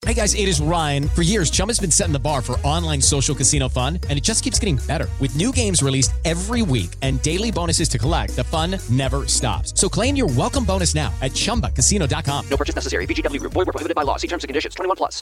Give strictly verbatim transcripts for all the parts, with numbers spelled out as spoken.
Hey guys, it is Ryan. For years, Chumba's been setting the bar for online social casino fun, and it just keeps getting better. With new games released every week and daily bonuses to collect, the fun never stops. So claim your welcome bonus now at chumba casino dot com. No purchase necessary. V G W Group. Void where prohibited by law. See terms and conditions. twenty-one plus.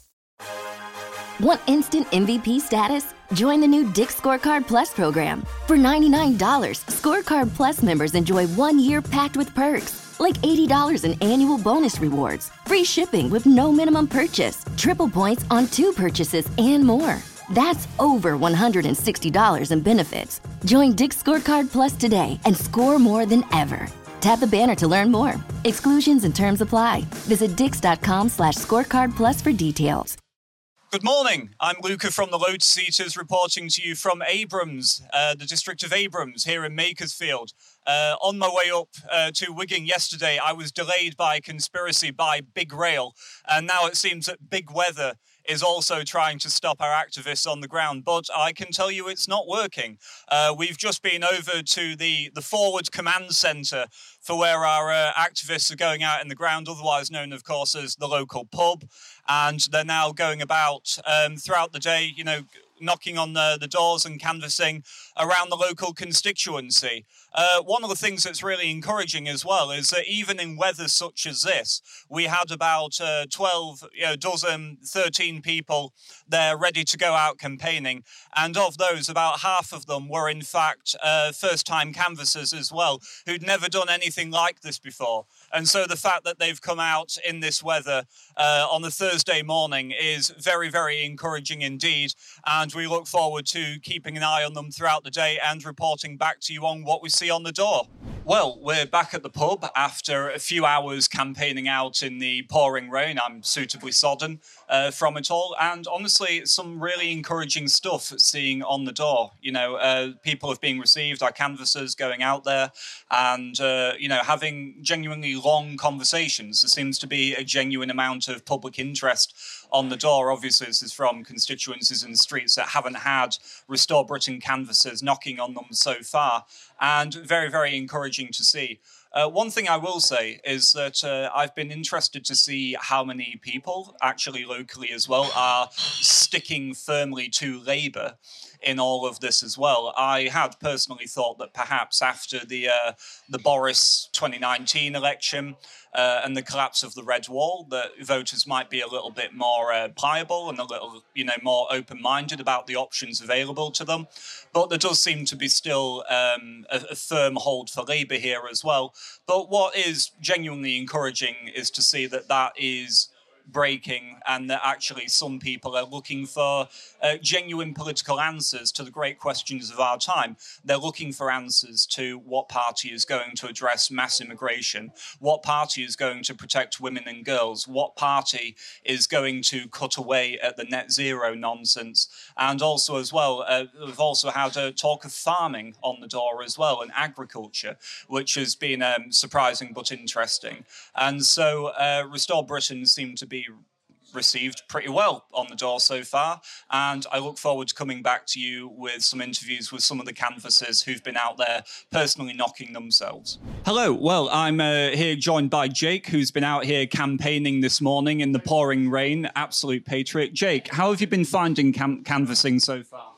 Want instant M V P status? Join the new Dick's Scorecard Plus program. For ninety-nine dollars, Scorecard Plus members enjoy one year packed with perks, like eighty dollars in annual bonus rewards, free shipping with no minimum purchase, triple points on two purchases, and more. That's over one hundred sixty dollars in benefits. Join Dick's Scorecard Plus today and score more than ever. Tap the banner to learn more. Exclusions and terms apply. Visit dix.com slash scorecard plus for details. Good morning. I'm Luca from the Lotus Eaters, reporting to you from Abrams, uh, the district of Abrams here in Makersfield. Uh, on my way up uh, to Wigan yesterday, I was delayed by conspiracy by Big Rail, and now it seems that Big Weather is also trying to stop our activists on the ground, but I can tell you it's not working. Uh, we've just been over to the, the Forward Command Centre for where our uh, activists are going out in the ground, otherwise known, of course, as the local pub, and they're now going about um, throughout the day, you know, knocking on the, the doors and canvassing around the local constituency. Uh, one of the things that's really encouraging as well is that even in weather such as this, we had about uh, twelve, you know, dozen, thirteen people there ready to go out campaigning. And of those, about half of them were in fact uh, first-time canvassers as well, who'd never done anything like this before. And so the fact that they've come out in this weather uh, on a Thursday morning is very, very encouraging indeed. And we look forward to keeping an eye on them throughout the day and reporting back to you on what we see on the door. Well, we're back at the pub after a few hours campaigning out in the pouring rain. I'm suitably sodden uh, from it all. And honestly, some really encouraging stuff seeing on the door. You know, uh, people have been received, our canvassers going out there and, uh, you know, having genuinely long conversations. There seems to be a genuine amount of public interest on the door. Obviously, this is from constituencies and streets that haven't had Restore Britain canvassers knocking on them so far, and very, very encouraging to see. Uh, one thing I will say is that uh, I've been interested to see how many people, actually locally as well, are sticking firmly to Labour in all of this as well. I had personally thought that perhaps after the uh, the Boris twenty nineteen election uh, and the collapse of the Red Wall, that voters might be a little bit more uh, pliable and a little, you know, more open-minded about the options available to them. But there does seem to be still um, a, a firm hold for Labour here as well. But what is genuinely encouraging is to see that that is breaking and that actually some people are looking for uh, genuine political answers to the great questions of our time. They're looking for answers to what party is going to address mass immigration, what party is going to protect women and girls, what party is going to cut away at the net zero nonsense. And also as well, uh, we've also had a talk of farming on the door as well, and agriculture, which has been um, surprising but interesting. And so uh, Restore Britain seemed to be received pretty well on the door so far, and I look forward to coming back to you with some interviews with some of the canvassers who've been out there personally knocking themselves. Hello, well, I'm uh, here joined by Jake, who's been out here campaigning this morning in the pouring rain, absolute patriot. Jake, how have you been finding cam- canvassing so far?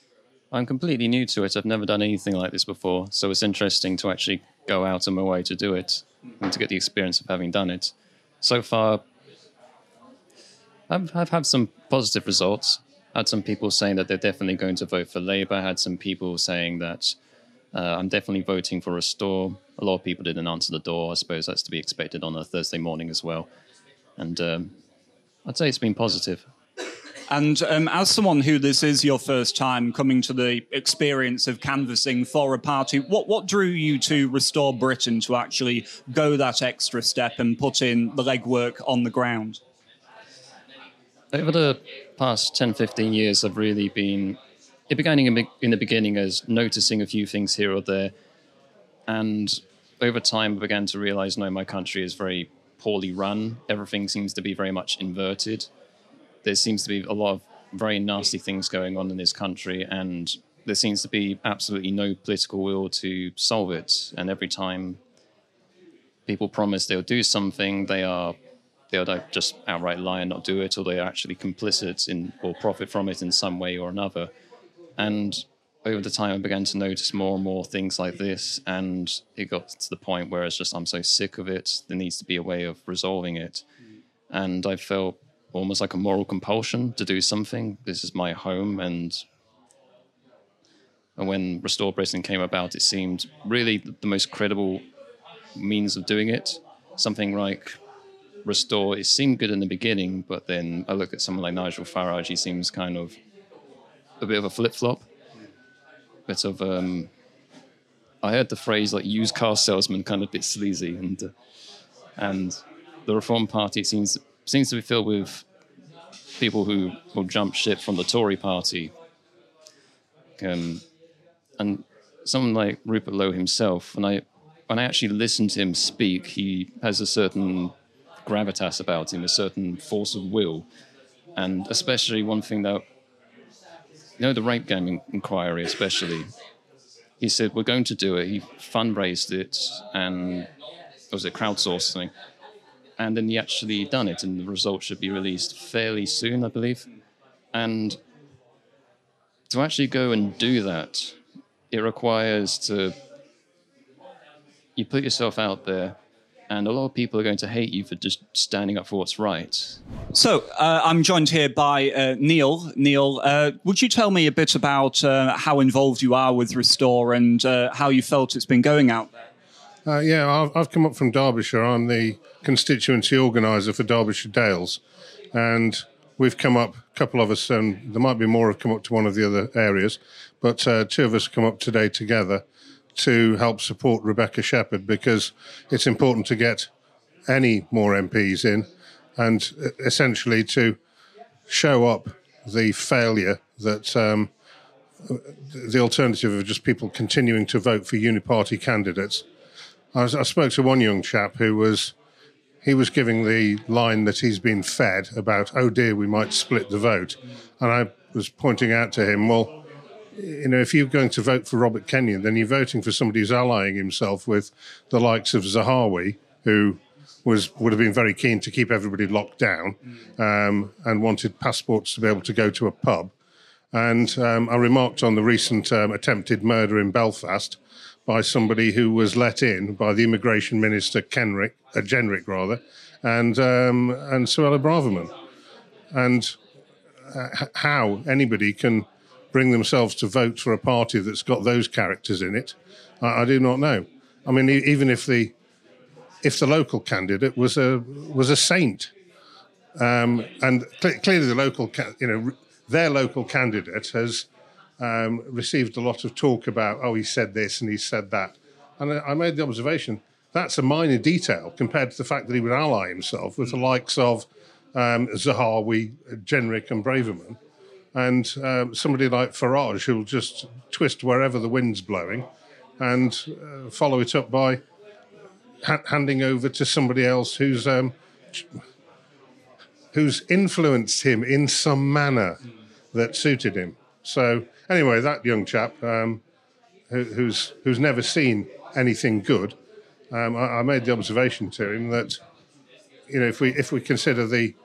I'm completely new to it. I've never done anything like this before, so it's interesting to actually go out of my way to do it and to get the experience of having done it. So far, I've, I've had some positive results. I had some people saying that they're definitely going to vote for Labour. I had some people saying that uh, I'm definitely voting for Restore. A lot of people didn't answer the door. I suppose that's to be expected on a Thursday morning as well. And um, I'd say it's been positive. And um, as someone who this is your first time coming to the experience of canvassing for a party, what, what drew you to Restore Britain to actually go that extra step and put in the legwork on the ground? Over the past ten, fifteen years, I've really been... It began in, in the beginning as noticing a few things here or there. And over time, I began to realise, no, my country is very poorly run. Everything seems to be very much inverted. There seems to be a lot of very nasty things going on in this country, and there seems to be absolutely no political will to solve it. And every time people promise they'll do something, they are they'll just outright lie and not do it, or they're actually complicit in or profit from it in some way or another. And over the time, I began to notice more and more things like this, and it got to the point where it's just, I'm so sick of it, there needs to be a way of resolving it. And I felt almost like a moral compulsion to do something. This is my home, and, and when Restore Britain came about, it seemed really the most credible means of doing it. Something like Restore, it seemed good in the beginning, but then I look at someone like Nigel Farage, he seems kind of a bit of a flip-flop. Bit of, um, I heard the phrase like used car salesman kind of a bit sleazy, and uh, and the Reform Party seems seems to be filled with people who will jump ship from the Tory Party. Um, and someone like Rupert Lowe himself, when I when I actually listen to him speak, he has a certain gravitas about him, a certain force of will, and especially one thing that. You know, the rape game inquiry especially, he said, we're going to do it. He fundraised it and, was it crowdsourcing? And then he actually done it, and the results should be released fairly soon, I believe. And to actually go and do that, it requires to, you put yourself out there, and a lot of people are going to hate you for just standing up for what's right. So, uh, I'm joined here by uh, Neil. Neil, uh, would you tell me a bit about uh, how involved you are with Restore and uh, how you felt it's been going out there? Uh, yeah, I've, I've come up from Derbyshire. I'm the constituency organiser for Derbyshire Dales. And we've come up, a couple of us, and there might be more have come up to one of the other areas, but uh, two of us come up today together to help support Rebecca Shepherd, because it's important to get any more M Ps in and essentially to show up the failure that um, the alternative of just people continuing to vote for uniparty candidates. I, was, I spoke to one young chap who was, he was giving the line that he's been fed about, oh dear, we might split the vote. And I was pointing out to him, well, you know, if you're going to vote for Robert Kenyon, then you're voting for somebody who's allying himself with the likes of Zahawi, who was would have been very keen to keep everybody locked down um, and wanted passports to be able to go to a pub. And um, I remarked on the recent um, attempted murder in Belfast by somebody who was let in by the Immigration Minister, Kenrick, uh, Jenrick rather, and, um, and Suella Braverman. And uh, how anybody can bring themselves to vote for a party that's got those characters in it, I, I do not know. I mean, e- even if the if the local candidate was a was a saint, um, and cl- clearly the local, ca- you know, their local candidate has um, received a lot of talk about, oh, he said this and he said that, and I, I made the observation that's a minor detail compared to the fact that he would ally himself with the likes of um, Zahawi, Jenrick, and Braverman. And um, somebody like Farage who'll just twist wherever the wind's blowing and uh, follow it up by ha- handing over to somebody else who's um, who's influenced him in some manner that suited him. So anyway, that young chap um, who, who's who's never seen anything good, um, I, I made the observation to him that, you know, if we if we consider the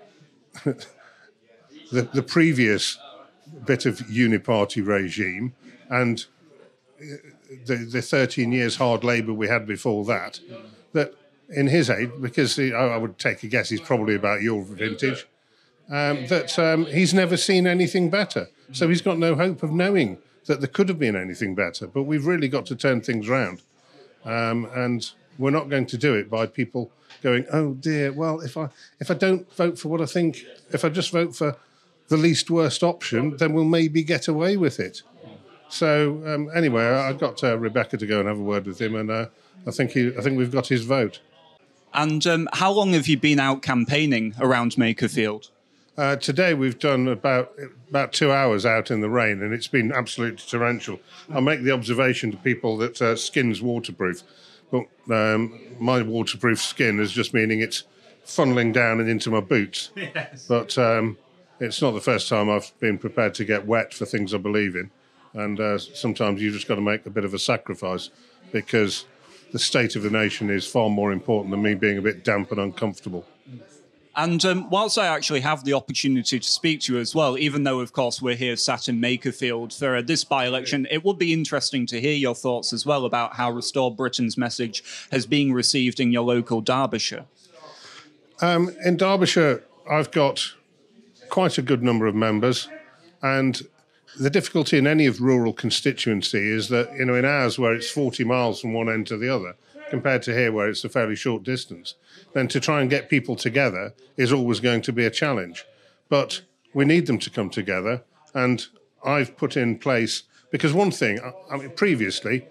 the, the previous bit of uniparty regime and the, the thirteen years hard labour we had before that, that in his age, because he, I would take a guess he's probably about your vintage, um, that um, he's never seen anything better. So he's got no hope of knowing that there could have been anything better. But we've really got to turn things round. Um, and we're not going to do it by people going, oh dear, well, if I if I don't vote for what I think, if I just vote for the least worst option, then we'll maybe get away with it. So um, anyway, I got uh, Rebecca to go and have a word with him, and uh, I think he, I think we've got his vote. And um, how long have you been out campaigning around Makerfield? Uh, today we've done about about two hours out in the rain, and it's been absolutely torrential. I make the observation to people that uh, skin's waterproof, but um, my waterproof skin is just meaning it's funneling down and into my boots. Yes. But um, it's not the first time I've been prepared to get wet for things I believe in. And uh, sometimes you've just got to make a bit of a sacrifice, because the state of the nation is far more important than me being a bit damp and uncomfortable. And um, whilst I actually have the opportunity to speak to you as well, even though, of course, we're here sat in Makerfield for uh, this by-election, it would be interesting to hear your thoughts as well about how Restore Britain's message has been received in your local Derbyshire. Um, in Derbyshire, I've got quite a good number of members, and the difficulty in any of rural constituency is that, you know, in ours where it's forty miles from one end to the other, compared to here where it's a fairly short distance, then to try and get people together is always going to be a challenge. But we need them to come together, and I've put in place, because one thing, I mean, previously,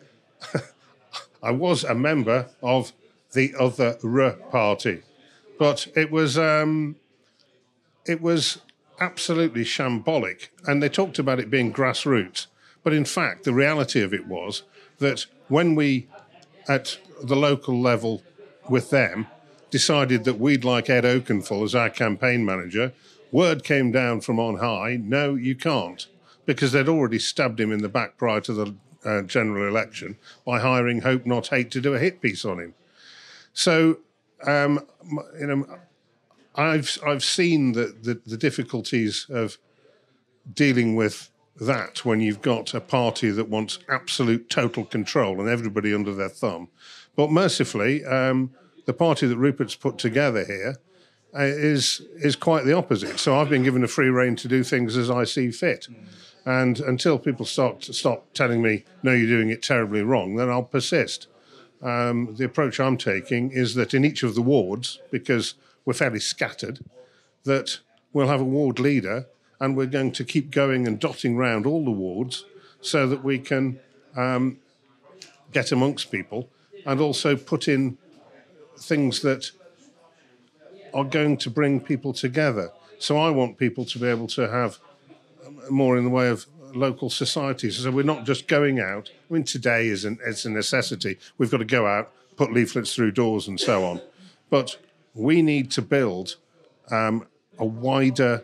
I was a member of the other R party, but it was um, it was absolutely shambolic, and they talked about it being grassroots. But in fact, the reality of it was that when we, at the local level with them, decided that we'd like Ed Oakenfull as our campaign manager, word came down from on high, no, you can't, because they'd already stabbed him in the back prior to the uh, general election by hiring Hope Not Hate to do a hit piece on him. So, um, you know, I've I've seen the, the, the difficulties of dealing with that when you've got a party that wants absolute total control and everybody under their thumb. But mercifully, um, the party that Rupert's put together here uh, is is quite the opposite. So I've been given a free rein to do things as I see fit. And until people start to stop telling me, no, you're doing it terribly wrong, then I'll persist. Um, the approach I'm taking is that in each of the wards, because we're fairly scattered, that we'll have a ward leader, and we're going to keep going and dotting round all the wards so that we can um, get amongst people and also put in things that are going to bring people together. So I want people to be able to have more in the way of local societies. So we're not just going out. I mean, today is an, it's a necessity. We've got to go out, put leaflets through doors and so on. But we need to build um, a wider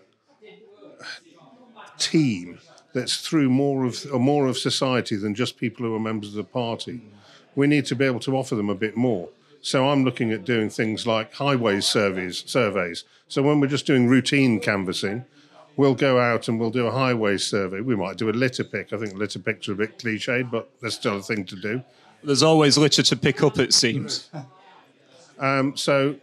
team that's through more of or more of society than just people who are members of the party. We need to be able to offer them a bit more. So I'm looking at doing things like highways surveys. surveys. So when we're just doing routine canvassing, we'll go out and we'll do a highway survey. We might do a litter pick. I think litter picks are a bit cliched, but there's still a thing to do. There's always litter to pick up, it seems. Um, so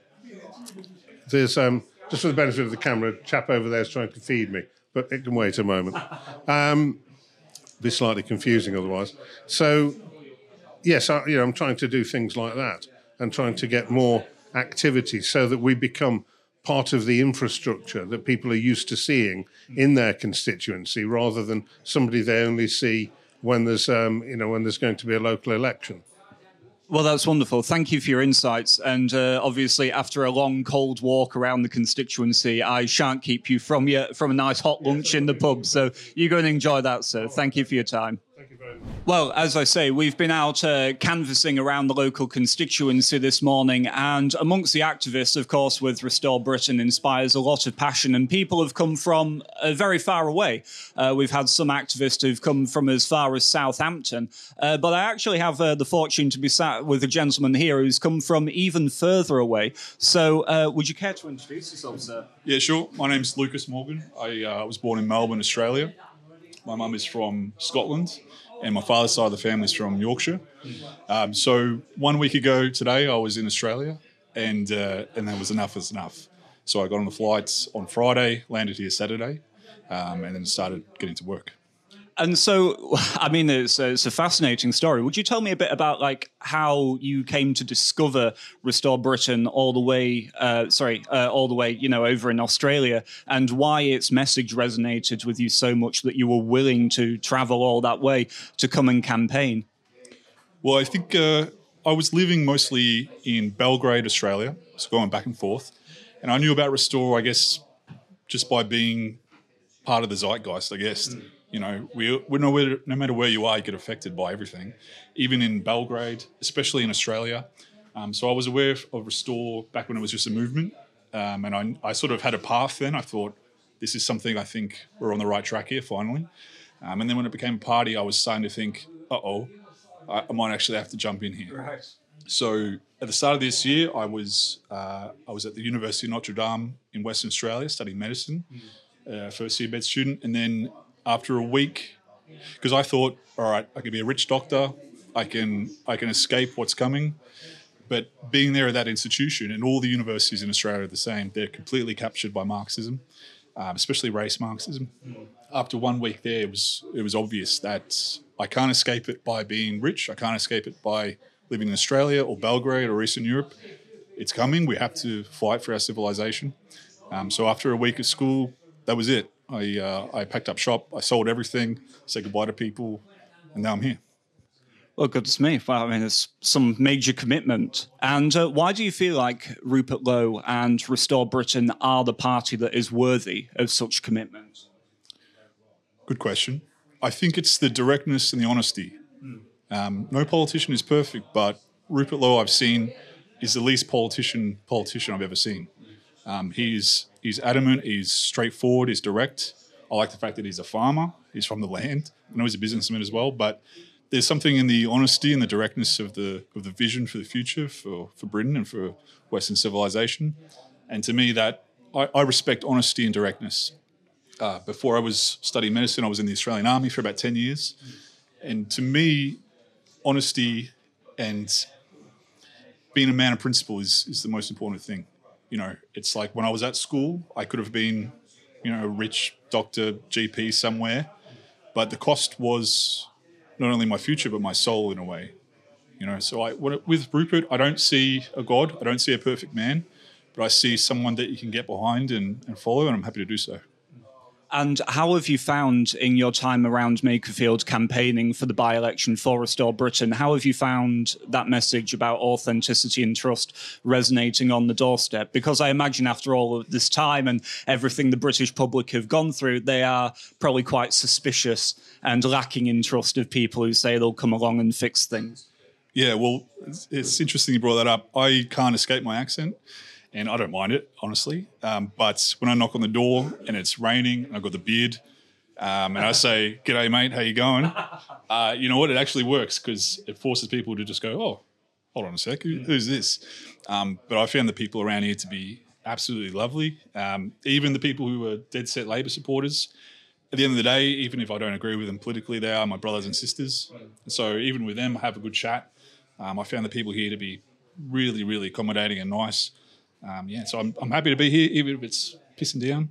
there's, um, just for the benefit of the camera, a chap over there is trying to feed me, but it can wait a moment. Um, be slightly confusing otherwise. So, yes, I, you know, I'm trying to do things like that and trying to get more activity so that we become part of the infrastructure that people are used to seeing in their constituency, rather than somebody they only see when there's, um, you know, when there's going to be a local election. Well, that's wonderful. Thank you for your insights. And uh, obviously, after a long, cold walk around the constituency, I shan't keep you from your, from a nice hot lunch in the pub. So you go and enjoy that, sir. Thank you for your time. Thank you very much. Well, as I say, we've been out uh, canvassing around the local constituency this morning, and amongst the activists, of course, with Restore Britain inspires a lot of passion, and people have come from uh, very far away. Uh, we've had some activists who've come from as far as Southampton, uh, but I actually have uh, the fortune to be sat with a gentleman here who's come from even further away. So uh, would you care to introduce yourself, sir? Yeah, sure. My name's Lucas Morgan. I uh, was born in Melbourne, Australia. My mum is from Scotland, and my father's side of the family is from Yorkshire. Um, so one week ago today, I was in Australia, and uh, and that was enough is enough. So I got on the flights on Friday, landed here Saturday, um, and then started getting to work. And so, I mean, it's, it's a fascinating story. Would you tell me a bit about, like, how you came to discover Restore Britain all the way, uh, sorry, uh, all the way, you know, over in Australia, and why its message resonated with you so much that you were willing to travel all that way to come and campaign? Well, I think uh, I was living mostly in Belgrade, Australia, so going back and forth. And I knew about Restore, I guess, just by being part of the zeitgeist, I guess. Mm. You know, we, we know where, no matter where you are, you get affected by everything, even in Belgrade, especially in Australia. Um, so I was aware of, of Restore back when it was just a movement. Um, and I, I sort of had a path then. I thought, this is something I think we're on the right track here, finally. Um, and then when it became a party, I was starting to think, uh-oh, I, I might actually have to jump in here. Right. So at the start of this year, I was uh, I was at the University of Notre Dame in Western Australia studying medicine, uh, first year med student, and then after a week, because I thought, all right, I could be a rich doctor, I can I can escape what's coming. But being there at that institution, and all the universities in Australia are the same, they're completely captured by Marxism, um, especially race Marxism. Mm. After one week there, it was it was obvious that I can't escape it by being rich. I can't escape it by living in Australia or Belgrade or Eastern Europe. It's coming. We have to fight for our civilization. Um, so after a week of school, that was it. I uh, I packed up shop. I sold everything, said goodbye to people, and now I'm here. Well, good to me. Well, I mean, it's some major commitment. And uh, why do you feel like Rupert Lowe and Restore Britain are the party that is worthy of such commitment? Good question. I think it's the directness and the honesty. Mm. Um, no politician is perfect, but Rupert Lowe I've seen is the least politician politician I've ever seen. Um, he's he's adamant, he's straightforward, he's direct. I like the fact that he's a farmer, he's from the land. I know he's a businessman as well, but there's something in the honesty and the directness of the of the vision for the future for, for Britain and for Western civilization. And to me, that I, I respect honesty and directness. Uh, before I was studying medicine, I was in the Australian Army for about ten years. And to me, honesty and being a man of principle is, is the most important thing. You know, it's like when I was at school, I could have been, you know, a rich doctor, G P somewhere, but the cost was not only my future, but my soul in a way. You know, so I, with Rupert, I don't see a god, I don't see a perfect man, but I see someone that you can get behind and, and follow, and I'm happy to do so. And how have you found in your time around Makerfield campaigning for the by-election for Restore Britain, how have you found that message about authenticity and trust resonating on the doorstep? Because I imagine after all of this time and everything the British public have gone through, they are probably quite suspicious and lacking in trust of people who say they'll come along and fix things. Yeah, well, it's, it's interesting you brought that up. I can't escape my accent. And I don't mind it, honestly. Um, but when I knock on the door and it's raining, and I've got the beard, um, and I say, "G'day, mate, how you going?" Uh, you know what? It actually works because it forces people to just go, "Oh, hold on a sec, Who, who's this?" Um, but I found the people around here to be absolutely lovely. Um, even the people who are dead set Labor supporters. At the end of the day, even if I don't agree with them politically, they are my brothers and sisters. So even with them, I have a good chat. Um, I found the people here to be really, really accommodating and nice. Um, yeah, so I'm, I'm happy to be here, even if it's pissing down.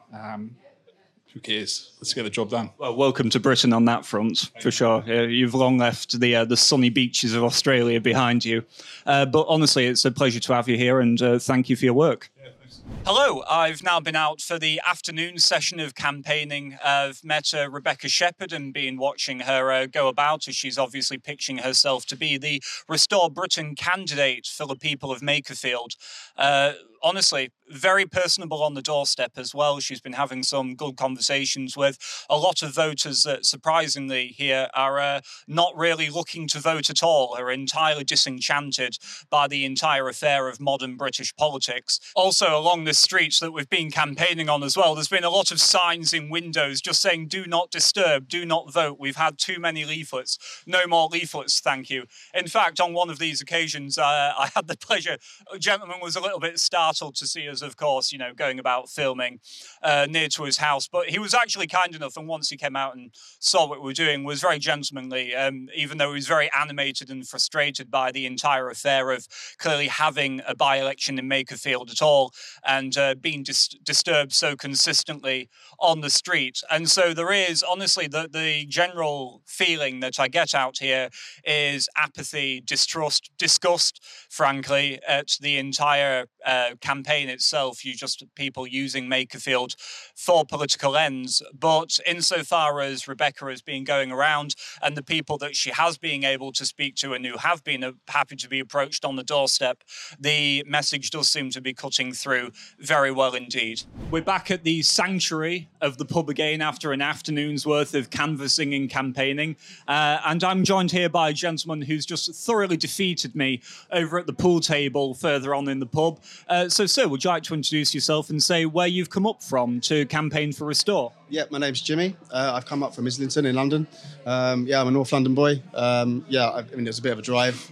Um, who cares? Let's get the job done. Well, welcome to Britain on that front, for sure. Uh, you've long left the uh, the sunny beaches of Australia behind you. Uh, but honestly, it's a pleasure to have you here, and uh, thank you for your work. Yeah, thanks. Hello, I've now been out for the afternoon session of campaigning. I've met uh, Rebecca Shepherd and been watching her uh, go about, as she's obviously pitching herself to be the Restore Britain candidate for the people of Makerfield. Uh, honestly, very personable on the doorstep as well. She's been having some good conversations with a lot of voters that, surprisingly, here are uh, not really looking to vote at all, are entirely disenchanted by the entire affair of modern British politics. Also, along the streets that we've been campaigning on as well, there's been a lot of signs in windows just saying, "Do not disturb, do not vote. We've had too many leaflets. No more leaflets, thank you." In fact, on one of these occasions, uh, I had the pleasure, a gentleman was a little bit startled to see us, of course, you know, going about filming uh, near to his house. But he was actually kind enough, and once he came out and saw what we were doing, was very gentlemanly, um, even though he was very animated and frustrated by the entire affair of clearly having a by-election in Makerfield at all and uh, being dis- disturbed so consistently on the street. And so there is, honestly, the, the general feeling that I get out here is apathy, distrust, disgust, frankly, at the entire uh, campaign itself. You just people using Makerfield for political ends. But insofar as Rebecca has been going around and the people that she has been able to speak to and who have been uh, happy to be approached on the doorstep, the message does seem to be cutting through very well indeed. We're back at the sanctuary of the pub again after an afternoon's worth of canvassing and campaigning. Uh, and I'm joined here by a gentleman who's just thoroughly defeated me over at the pool table further on in the pub. Uh, so, sir, would you like to introduce yourself and say where you've come up from to campaign for Restore? Yeah, my name's Jimmy. Uh, I've come up from Islington in London. Um, yeah, I'm a North London boy. Um, yeah, I, I mean, it was a bit of a drive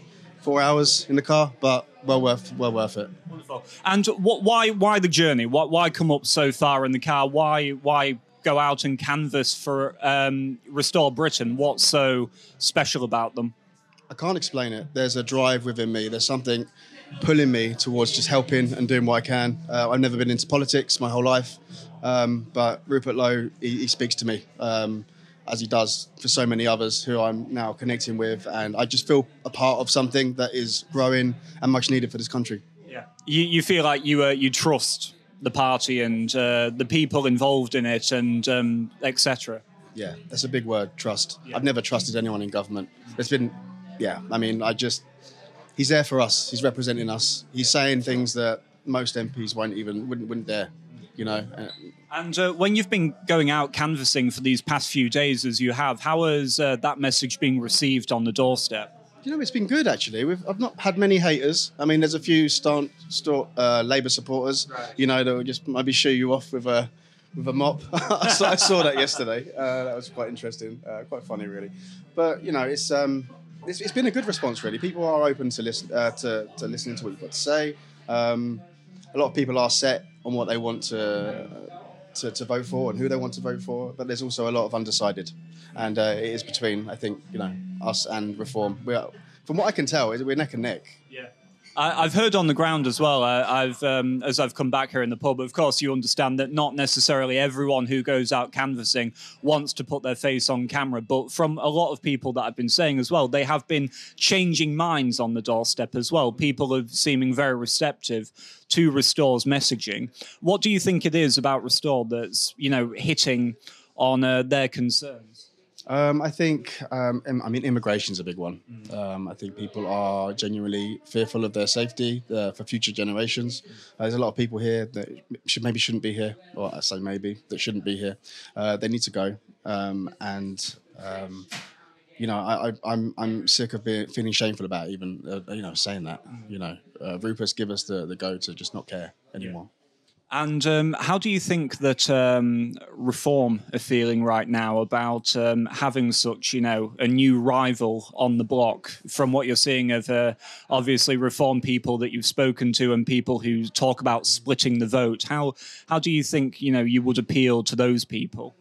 four hours in the car, but well worth well worth it. Wonderful. And what? Why? Why the journey? Why, why come up so far in the car? Why? Why go out and canvass for um, Restore Britain? What's so special about them? I can't explain it. There's a drive within me. There's something pulling me towards just helping and doing what I can. Uh, I've never been into politics my whole life, um, but Rupert Lowe, he, he speaks to me, um, as he does for so many others who I'm now connecting with, and I just feel a part of something that is growing and much needed for this country. Yeah, you, you feel like you uh, you trust the party and uh, the people involved in it, and um, et cetera. Yeah, that's a big word, trust. Yeah. I've never trusted anyone in government. There's been, yeah, I mean, I just, he's there for us. He's representing us. He's saying things that most M Ps won't even, wouldn't, wouldn't dare, you know. And uh, when you've been going out canvassing for these past few days, as you have, how has uh, that message been received on the doorstep? You know, it's been good, actually. We've, I've not had many haters. I mean, there's a few staunch, staunch uh, Labour supporters, right, you know, that will just maybe shoo you off with a with a mop. I, saw, I saw that yesterday. Uh, that was quite interesting, uh, quite funny, really. But, you know, it's, um, it's it's been a good response, really. People are open to, listen, uh, to, to listening to what you've got to say. Um, a lot of people are set on what they want to, to, to vote for and who they want to vote for, but there's also a lot of undecided. And uh, it is between, I think, you know, us and Reform. We are, from what I can tell, we're neck and neck. Yeah, I, I've heard on the ground as well. Uh, I've um, as I've come back here in the pub. Of course, you understand that not necessarily everyone who goes out canvassing wants to put their face on camera. But from a lot of people that I've been saying as well, they have been changing minds on the doorstep as well. People are seeming very receptive to Restore's messaging. What do you think it is about Restore that's, you know, hitting on uh, their concerns? Um, I think, um, I mean, immigration's a big one. Um, I think people are genuinely fearful of their safety uh, for future generations. Uh, there's a lot of people here that should maybe shouldn't be here, or I say maybe, that shouldn't be here. Uh, they need to go. Um, and, um, you know, I, I, I'm I'm sick of being, feeling shameful about even, uh, you know, saying that. You know, uh, Rupert's give us the, the go to just not care anymore. And um, how do you think that um, Reform are feeling right now about um, having such, you know, a new rival on the block? From what you're seeing of, uh, obviously, Reform people that you've spoken to and people who talk about splitting the vote, how how do you think, you know, you would appeal to those people?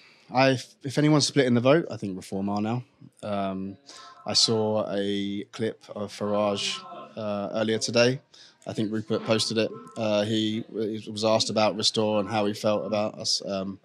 I, if anyone's splitting the vote, I think Reform are now. Um, I saw a clip of Farage uh, earlier today. I think Rupert posted it. Uh, he was asked about Restore and how he felt about us um,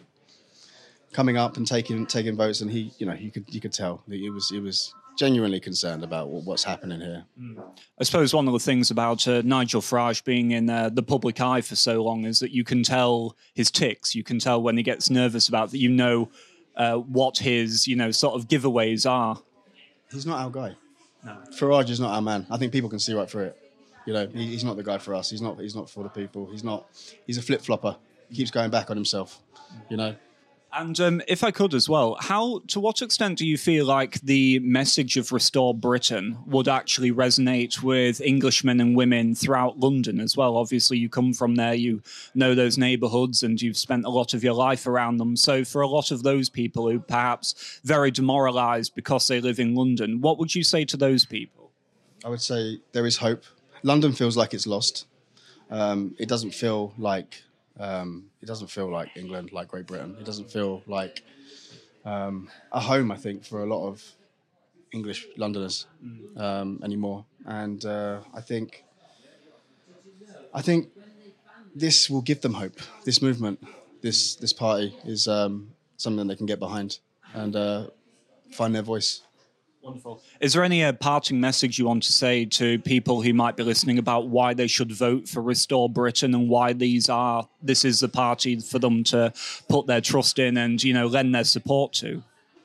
coming up and taking taking votes, and he, you know, you could you could tell that he was he was genuinely concerned about what's happening here. Mm. I suppose one of the things about uh, Nigel Farage being in uh, the public eye for so long is that you can tell his tics. You can tell when he gets nervous about that. You know uh, what his, you know, sort of giveaways are. He's not our guy. No, Farage is not our man. I think people can see right through it. You know, he, he's not the guy for us. He's not. He's not for the people. He's not. He's a flip flopper. He keeps going back on himself. You know. And um, if I could as well, how to what extent do you feel like the message of Restore Britain would actually resonate with Englishmen and women throughout London as well? Obviously, you come from there, you know those neighbourhoods, and you've spent a lot of your life around them. So, for a lot of those people who perhaps very demoralised because they live in London, what would you say to those people? I would say there is hope. London feels like it's lost. Um, it doesn't feel like um, it doesn't feel like England, like Great Britain. It doesn't feel like um, a home, I think, for a lot of English Londoners um, anymore. And uh, I think I think this will give them hope. This movement, this this party, is um, something they can get behind and uh, find their voice. Wonderful. Is there any uh, parting message you want to say to people who might be listening about why they should vote for Restore Britain and why these are this is the party for them to put their trust in and, you know, lend their support to?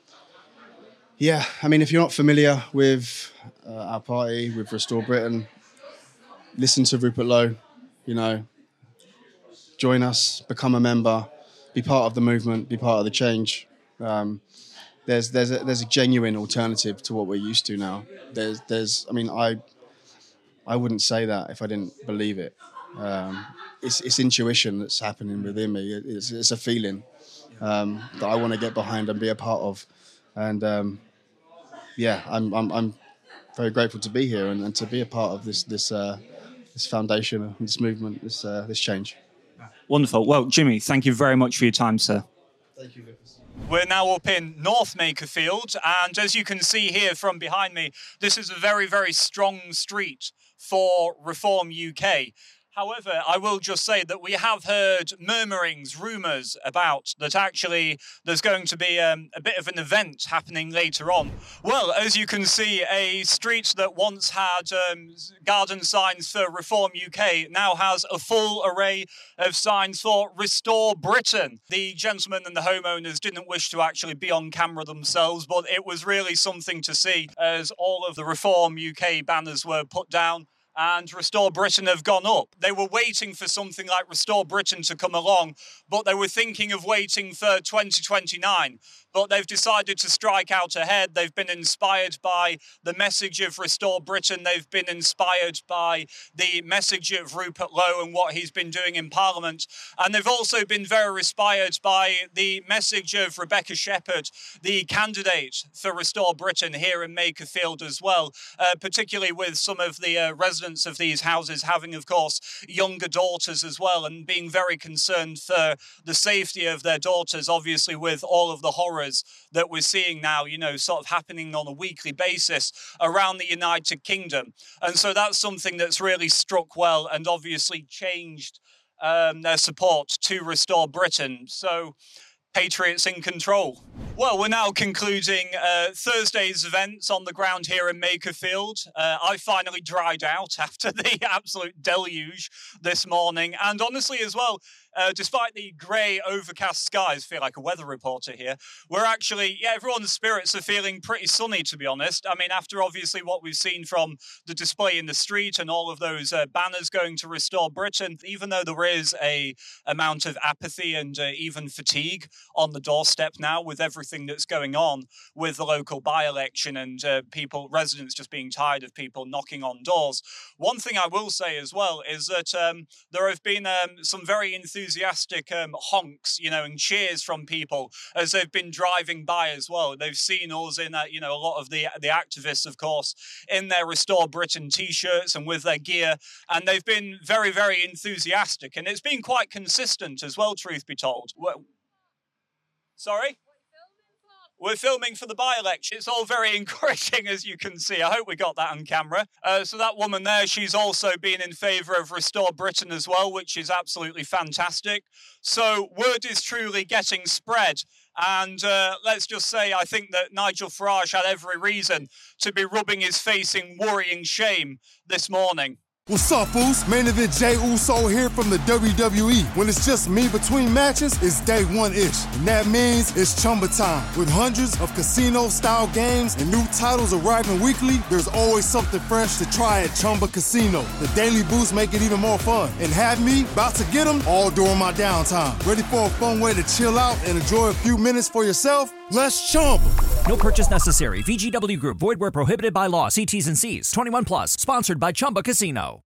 Yeah, I mean, if you're not familiar with uh, our party, with Restore Britain, listen to Rupert Lowe, you know, join us, become a member, be part of the movement, be part of the change. Um, There's there's a, there's a genuine alternative to what we're used to now. There's there's I mean I I wouldn't say that if I didn't believe it. Um, it's it's intuition that's happening within me. It's it's a feeling um, that I want to get behind and be a part of. And um, yeah, I'm I'm I'm very grateful to be here and, and to be a part of this this uh, this foundation, this movement, this uh, this change. Wonderful. Well, Jimmy, thank you very much for your time, sir. Thank you, Lucas. We're now up in North Makerfield, and as you can see here from behind me, this is a very, very strong street for Reform U K. However, I will just say that we have heard murmurings, rumours about that actually there's going to be um, a bit of an event happening later on. Well, as you can see, a street that once had um, garden signs for Reform U K now has a full array of signs for Restore Britain. The gentlemen and the homeowners didn't wish to actually be on camera themselves, but it was really something to see as all of the Reform U K banners were put down and Restore Britain have gone up. They were waiting for something like Restore Britain to come along, but they were thinking of waiting for twenty twenty-nine. But they've decided to strike out ahead. They've been inspired by the message of Restore Britain. They've been inspired by the message of Rupert Lowe and what he's been doing in Parliament. And they've also been very inspired by the message of Rebecca Shepherd, the candidate for Restore Britain here in Makerfield as well, uh, particularly with some of the uh, residents of these houses having, of course, younger daughters as well and being very concerned for the safety of their daughters, obviously with all of the horrors that we're seeing now, you know, sort of happening on a weekly basis around the United Kingdom. And so that's something that's really struck well and obviously changed um, their support to Restore Britain. So Patriots in control. Well, we're now concluding uh, Thursday's events on the ground here in Makerfield. Uh, I finally dried out after the absolute deluge this morning. And honestly as well, Uh, despite the grey, overcast skies, feel like a weather reporter here, we're actually, yeah, everyone's spirits are feeling pretty sunny, to be honest. I mean, after obviously what we've seen from the display in the street and all of those uh, banners going to Restore Britain, even though there is a amount of apathy and uh, even fatigue on the doorstep now with everything that's going on with the local by-election and uh, people, residents just being tired of people knocking on doors. One thing I will say as well is that um, there have been um, some very enthusiastic enthusiastic um, honks, you know, and cheers from people as they've been driving by as well. They've seen us in, uh, you know, a lot of the the activists, of course, in their Restore Britain T-shirts and with their gear, and they've been very, very enthusiastic, and it's been quite consistent as well, truth be told. Well, sorry? We're filming for the by-election. It's all very encouraging, as you can see. I hope we got that on camera. Uh, so that woman there, she's also been in favour of Restore Britain as well, which is absolutely fantastic. So word is truly getting spread. And uh, let's just say, I think that Nigel Farage had every reason to be rubbing his face in worrying shame this morning. What's up, Uso? Main event Jey Uso here from the W W E. When it's just me between matches, it's day one-ish. And that means it's Chumba time. With hundreds of casino-style games and new titles arriving weekly, there's always something fresh to try at Chumba Casino. The daily boosts make it even more fun. And have me about to get them all during my downtime. Ready for a fun way to chill out and enjoy a few minutes for yourself? Let's Chumba. No purchase necessary. V G W Group. Void where prohibited by law. See T's and C's. twenty-one plus. Sponsored by Chumba Casino.